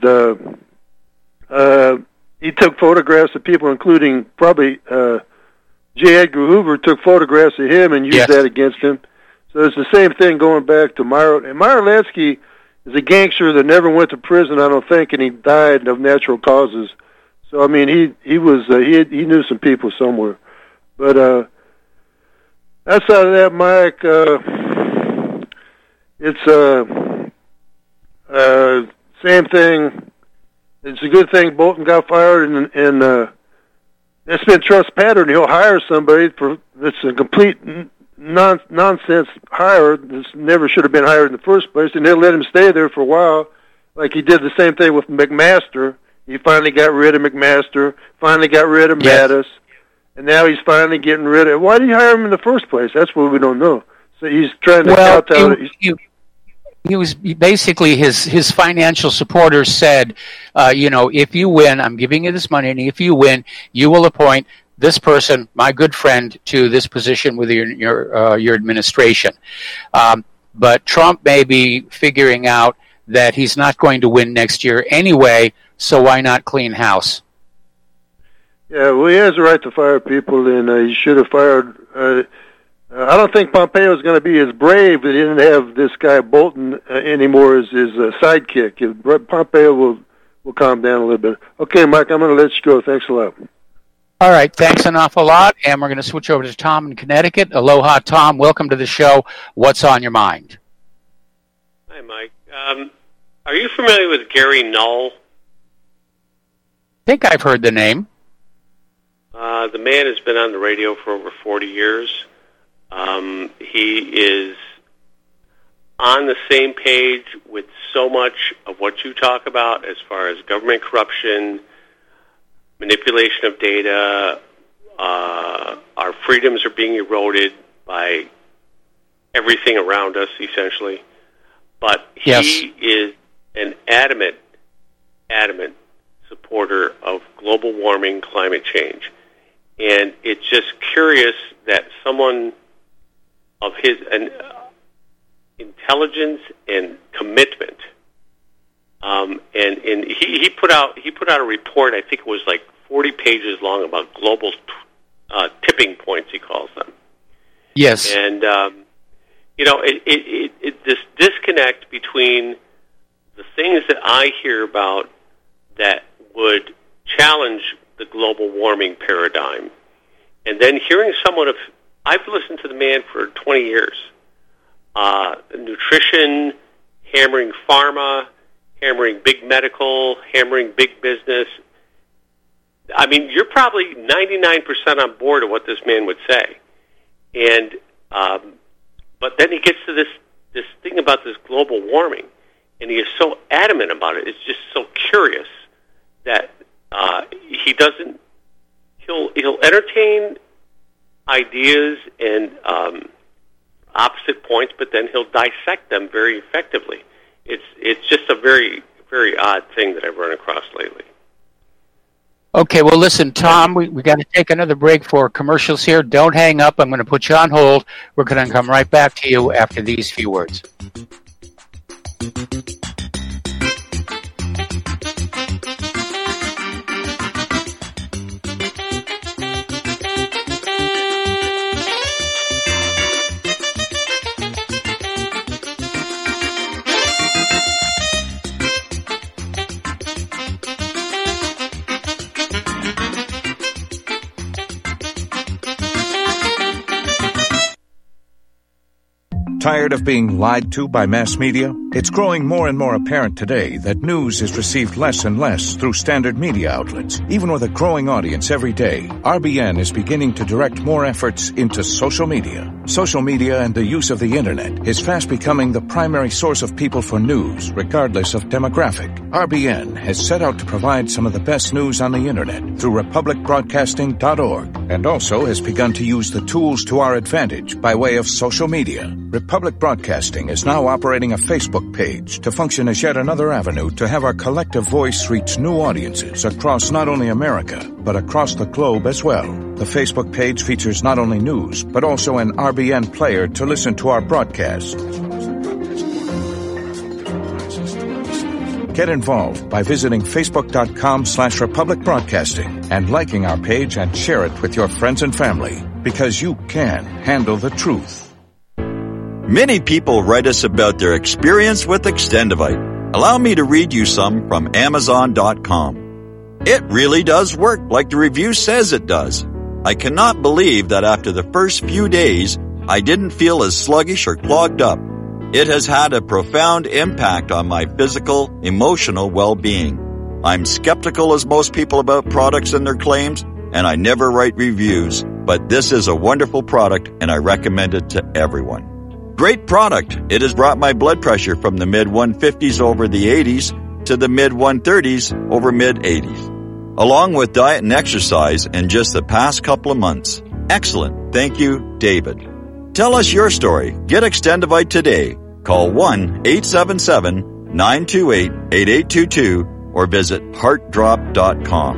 Speaker 17: he took photographs of people, including probably J. Edgar Hoover took photographs of him and used that against him. So it's the same thing going back to Meyer. And Meyer Lansky is a gangster that never went to prison, I don't think, and he died of natural causes. So I mean, he knew some people somewhere. But outside of that, Mike. It's same thing. It's a good thing Bolton got fired, and it's been Trump's pattern. He'll hire somebody that's a complete nonsense hire. This never should have been hired in the first place, and he'll let him stay there for a while. Like he did the same thing with McMaster. He finally got rid of McMaster. Finally got rid of Mattis, and now he's finally getting rid of. Why did he hire him in the first place? That's what we don't know. So he's trying to kowtow.
Speaker 2: He was basically his financial supporters said, if you win, I'm giving you this money, and if you win, you will appoint this person, my good friend, to this position within your administration. But Trump may be figuring out that he's not going to win next year anyway, so why not clean house?
Speaker 17: Yeah, well, he has the right to fire people, and he should have fired. I don't think Pompeo is going to be as brave that he didn't have this guy Bolton anymore as his sidekick. Pompeo will calm down a little bit. Okay, Mike, I'm going to let you go. Thanks a lot.
Speaker 2: All right, thanks an awful lot, and we're going to switch over to Tom in Connecticut. Aloha, Tom. Welcome to the show. What's on your mind?
Speaker 18: Hi, Mike. Are you familiar with Gary Null?
Speaker 2: I think I've heard the name.
Speaker 18: The man has been on the radio for over 40 years. He is on the same page with so much of what you talk about as far as government corruption, manipulation of data. Our freedoms are being eroded by everything around us, essentially. But he is an adamant supporter of global warming, climate change. And it's just curious that someone of his intelligence and commitment, and he put out a report. I think it was like 40 pages long about global tipping points. He calls them.
Speaker 2: Yes.
Speaker 18: And this disconnect between the things that I hear about that would challenge the global warming paradigm, and then hearing someone of I've listened to the man for 20 years. Nutrition, hammering pharma, hammering big medical, hammering big business. I mean, you're probably 99% on board of what this man would say. And but then he gets to this thing about this global warming, and he is so adamant about it. It's just so curious that he doesn't. He'll entertain ideas and opposite points, but then he'll dissect them very effectively. It's just a very, very odd thing that I've run across lately.
Speaker 2: Okay, well, listen, Tom, we got to take another break for commercials here. Don't hang up. I'm going to put you on hold. We're going to come right back to you after these few words.
Speaker 19: Tired of being lied to by mass media? It's growing more and more apparent today that news is received less and less through standard media outlets. Even with a growing audience every day, RBN is beginning to direct more efforts into social media. Social media and the use of the internet is fast becoming the primary source of people for news, regardless of demographic. RBN has set out to provide some of the best news on the internet through republicbroadcasting.org, and also has begun to use the tools to our advantage by way of social media. Republic Broadcasting is now operating a Facebook page to function as yet another avenue to have our collective voice reach new audiences across not only America, but across the globe as well. The Facebook page features not only news, but also an RBN player to listen to our broadcast. Get involved by visiting facebook.com/Republic Broadcasting and liking our page and share it with your friends and family, because you can handle the truth.
Speaker 11: Many people write us about their experience with Extendivite. Allow me to read you some from Amazon.com. It really does work like the review says it does. I cannot believe that after the first few days, I didn't feel as sluggish or clogged up. It has had a profound impact on my physical, emotional well-being. I'm skeptical as most people about products and their claims, and I never write reviews, but this is a wonderful product and I recommend it to everyone. Great product. It has brought my blood pressure from the mid-150s over the 80s to the mid-130s over mid-80s, along with diet and exercise in just the past couple of months. Excellent. Thank you, David. Tell us your story. Get Extendivite today. Call 1-877-928-8822 or visit heartdrop.com.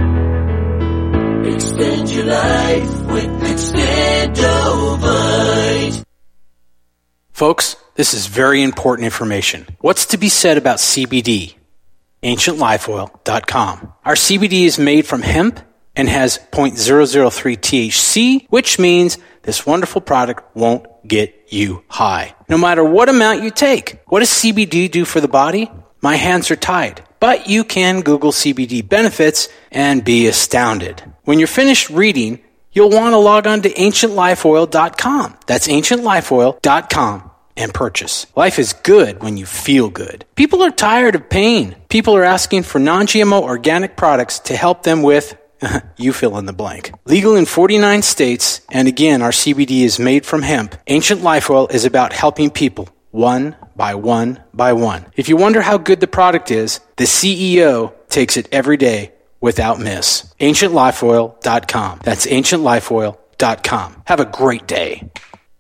Speaker 12: Extend your life with Extendivite.
Speaker 20: Folks, this is very important information. What's to be said about CBD? AncientLifeOil.com. Our CBD is made from hemp and has 0.003 THC, which means this wonderful product won't get you high, no matter what amount you take. What does CBD do for the body? My hands are tied. But you can Google CBD benefits and be astounded. When you're finished reading, you'll want to log on to AncientLifeOil.com. That's AncientLifeOil.com. And purchase. Life is good when you feel good. People are tired of pain. People are asking for non-GMO organic products to help them with, you fill in the blank. Legal in 49 states, and again, our CBD is made from hemp. Ancient Life Oil is about helping people one by one by one. If you wonder how good the product is, the CEO takes it every day without miss. AncientLifeOil.com. That's AncientLifeOil.com. Have a great day.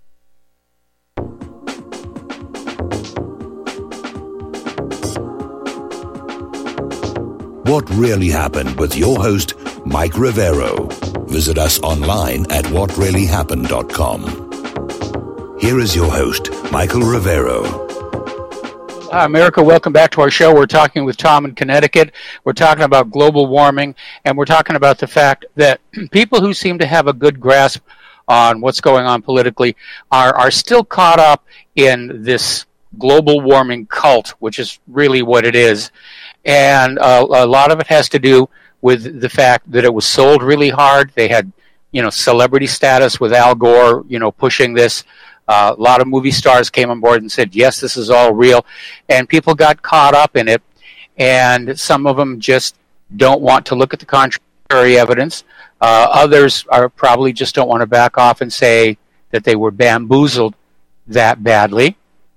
Speaker 1: What Really Happened with your host, Mike Rivero. Visit us online at whatreallyhappened.com. Here is your host, Michael Rivero.
Speaker 2: Hi, America. Welcome back to our show. We're talking with Tom in Connecticut. We're talking about global warming, and we're talking about the fact that people who seem to have a good grasp on what's going on politically are still caught up in this global warming cult, which is really what it is. And a lot of it has to do with the fact that it was sold really hard. They had, celebrity status with Al Gore, pushing this. A lot of movie stars came on board and said, yes, this is all real. And people got caught up in it. And some of them just don't want to look at the evidence. Others are probably just don't want to back off and say that they were bamboozled that badly.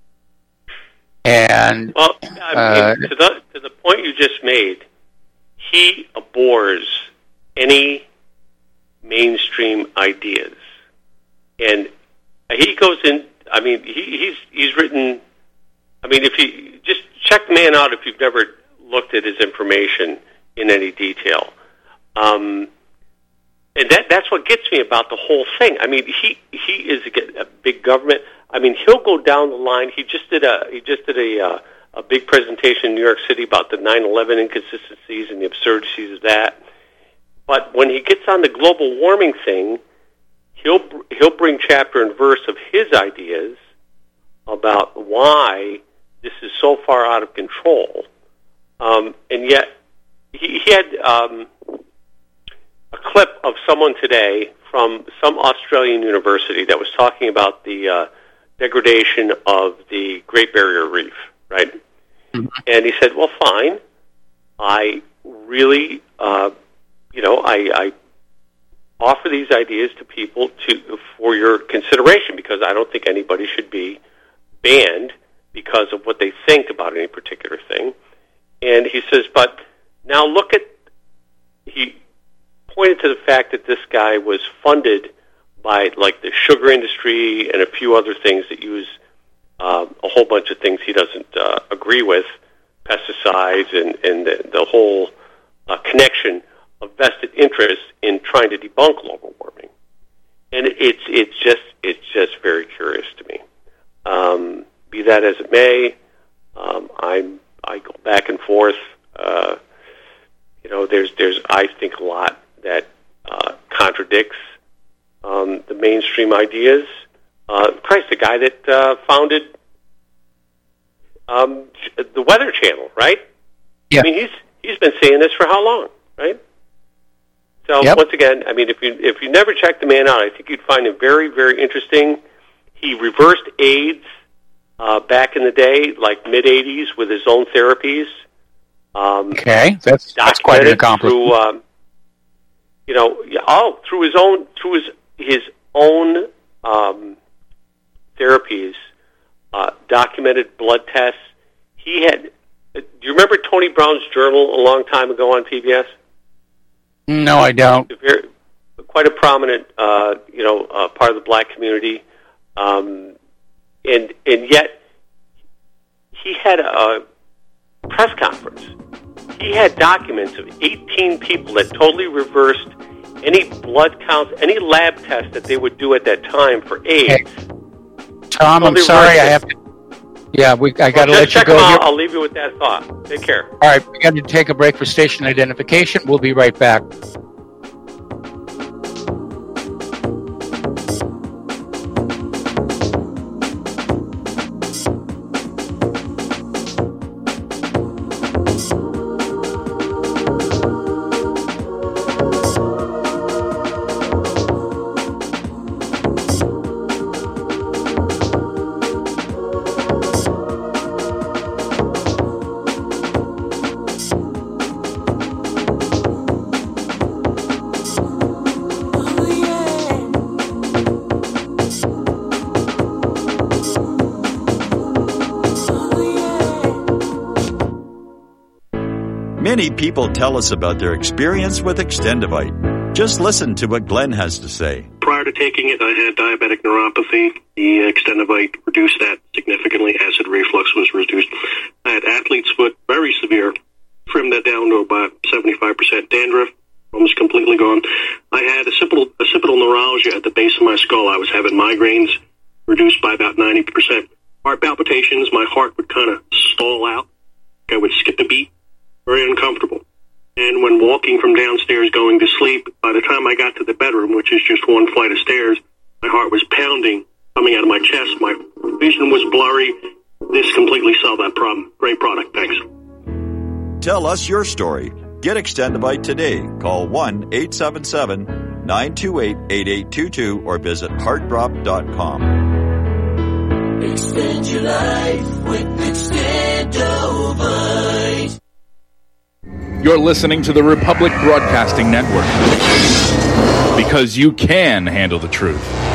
Speaker 2: And
Speaker 18: well, I mean, to the point you just made, he abhors any mainstream ideas, and he goes in. I mean, he's written. I mean, if you just check the man out, if you've never looked at his information in any detail, and that's what gets me about the whole thing. I mean, he is a big government. I mean, he'll go down the line. He just did a big presentation in New York City about the 9/11 inconsistencies and the absurdities of that. But when he gets on the global warming thing, he'll bring chapter and verse of his ideas about why this is so far out of control. And yet, he had a clip of someone today from some Australian university that was talking about the degradation of the Great Barrier Reef, right? Mm-hmm. And he said, well, fine. I really, I offer these ideas to people for your consideration, because I don't think anybody should be banned because of what they think about any particular thing. And he says, but now look at, he pointed to the fact that this guy was funded by like the sugar industry and a few other things that use a whole bunch of things he doesn't agree with, pesticides and the whole connection of vested interest in trying to debunk global warming. And it's just very curious to me. Be that as it may, I go back and forth. There's I think a lot that contradicts the mainstream ideas. Christ, the guy that founded the Weather Channel, right?
Speaker 2: Yeah.
Speaker 18: I mean, he's been saying this for how long, right? So once again, I mean, if you never checked the man out, I think you'd find him very, very interesting. He reversed AIDS back in the day, like mid-'80s, with his own therapies.
Speaker 2: Okay, that's quite an accomplishment. Through his own therapies, documented blood tests. He had. Do you remember Tony Brown's Journal a long time ago on PBS? No, I don't.
Speaker 18: Quite a prominent, part of the black community, and yet he had a press conference. He had documents of 18 people that totally reversed any blood counts, any lab tests that they would do at that time for AIDS.
Speaker 2: Hey, Tom, I'm sorry, I have to. Yeah, I got to let you go here.
Speaker 18: I'll leave you with that thought. Take care.
Speaker 2: All right, we got to take a break for station identification. We'll be right back.
Speaker 11: Many people tell us about their experience with Extendivite. Just listen to what Glenn has to say.
Speaker 21: Prior to taking it, I had diabetic neuropathy. The Extendivite reduced that significantly. Acid reflux was reduced. I had athlete's foot, very severe. Trimmed that down to about 75%. Dandruff, almost completely gone. I had occipital neuralgia at the base of my skull. I was having migraines, reduced by about 90%. Heart palpitations, my heart would kind of stall out. I would skip a beat. Very uncomfortable. And when walking from downstairs going to sleep, by the time I got to the bedroom, which is just one flight of stairs, my heart was pounding, coming out of my chest. My vision was blurry. This completely solved that problem. Great product. Thanks.
Speaker 11: Tell us your story. Get Extendivite today. Call 1-877-928-8822 or visit heartdrop.com.
Speaker 12: Extend your life with Extendivite.
Speaker 3: You're listening to the Republic Broadcasting Network. Because you can handle the truth.